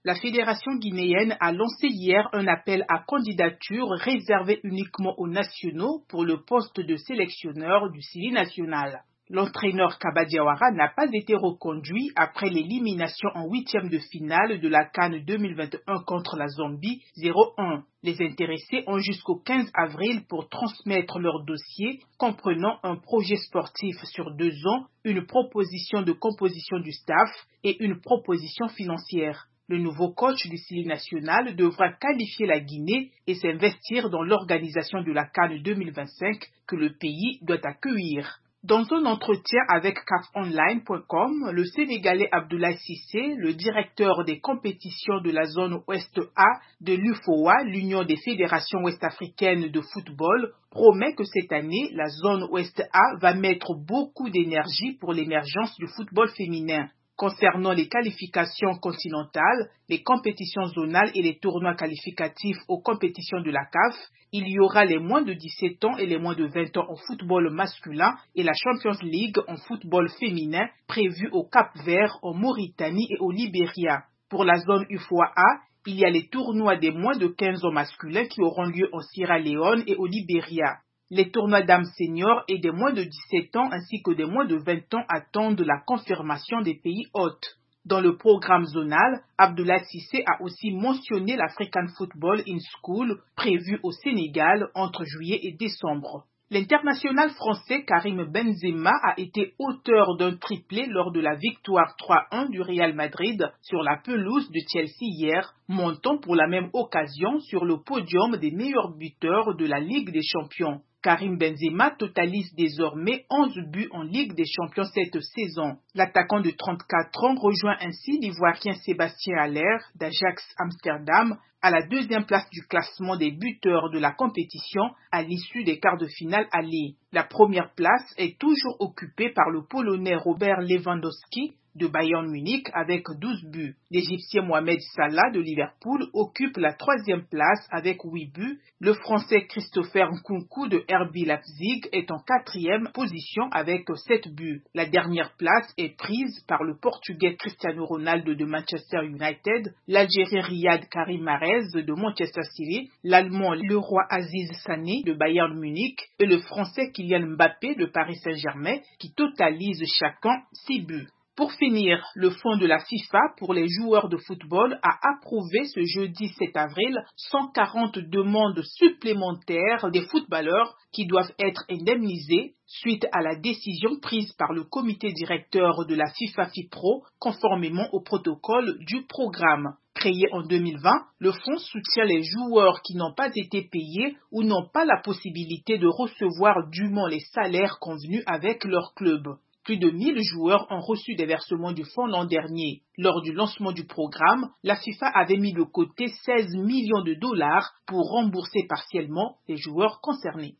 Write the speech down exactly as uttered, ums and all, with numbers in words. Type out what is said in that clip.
La fédération guinéenne a lancé hier un appel à candidature réservé uniquement aux nationaux pour le poste de sélectionneur du Sili national. L'entraîneur Kaba Diawara n'a pas été reconduit après l'élimination en huitième de finale de la CAN deux mille vingt et un contre la Zambie zéro un. Les intéressés ont jusqu'au quinze avril pour transmettre leur dossier comprenant un projet sportif sur deux ans, une proposition de composition du staff et une proposition financière. Le nouveau coach du Sili national devra qualifier la Guinée et s'investir dans l'organisation de la CAN deux mille vingt-cinq que le pays doit accueillir. Dans un entretien avec C A F online point com, le Sénégalais Abdoulaye Cissé, le directeur des compétitions de la zone Ouest A de l'U F O A, l'Union des fédérations ouest-africaines de football, promet que cette année, la zone Ouest A va mettre beaucoup d'énergie pour l'émergence du football féminin. Concernant les qualifications continentales, les compétitions zonales et les tournois qualificatifs aux compétitions de la C A F, il y aura les moins de dix-sept ans et les moins de vingt ans en football masculin et la Champions League en football féminin prévue au Cap-Vert, en Mauritanie et au Libéria. Pour la zone U F O A, il y a les tournois des moins de quinze ans masculins qui auront lieu en Sierra Leone et au Libéria. Les tournois dames seniors et des moins de dix-sept ans ainsi que des moins de vingt ans attendent la confirmation des pays hôtes. Dans le programme zonal, Abdoulaye Cissé a aussi mentionné l'African Football in School prévu au Sénégal entre juillet et décembre. L'international français Karim Benzema a été auteur d'un triplé lors de la victoire trois un du Real Madrid sur la pelouse de Chelsea hier, montant pour la même occasion sur le podium des meilleurs buteurs de la Ligue des Champions. Karim Benzema totalise désormais onze buts en Ligue des Champions cette saison. L'attaquant de trente-quatre ans rejoint ainsi l'Ivoirien Sébastien Haller d'Ajax Amsterdam à la deuxième place du classement des buteurs de la compétition à l'issue des quarts de finale aller. La première place est toujours occupée par le Polonais Robert Lewandowski de Bayern Munich avec douze buts. L'Égyptien Mohamed Salah de Liverpool occupe la troisième place avec huit buts. Le Français Christopher Nkunku de R B Leipzig est en quatrième position avec sept buts. La dernière place est prise par le Portugais Cristiano Ronaldo de Manchester United, l'Algérien Riyad Karim Mahrez de Manchester City, l'Allemand Leroy Aziz Sané de Bayern Munich et le Français Kylian Mbappé de Paris Saint-Germain qui totalisent chacun six buts. Pour finir, le fonds de la FIFA pour les joueurs de football a approuvé ce jeudi sept avril cent quarante demandes supplémentaires des footballeurs qui doivent être indemnisés suite à la décision prise par le comité directeur de la FIFA FIPRO conformément au protocole du programme. Créé en deux mille vingt, le fonds soutient les joueurs qui n'ont pas été payés ou n'ont pas la possibilité de recevoir dûment les salaires convenus avec leur club. Plus de mille joueurs ont reçu des versements du fonds l'an dernier. Lors du lancement du programme, la FIFA avait mis de côté seize millions de dollars pour rembourser partiellement les joueurs concernés.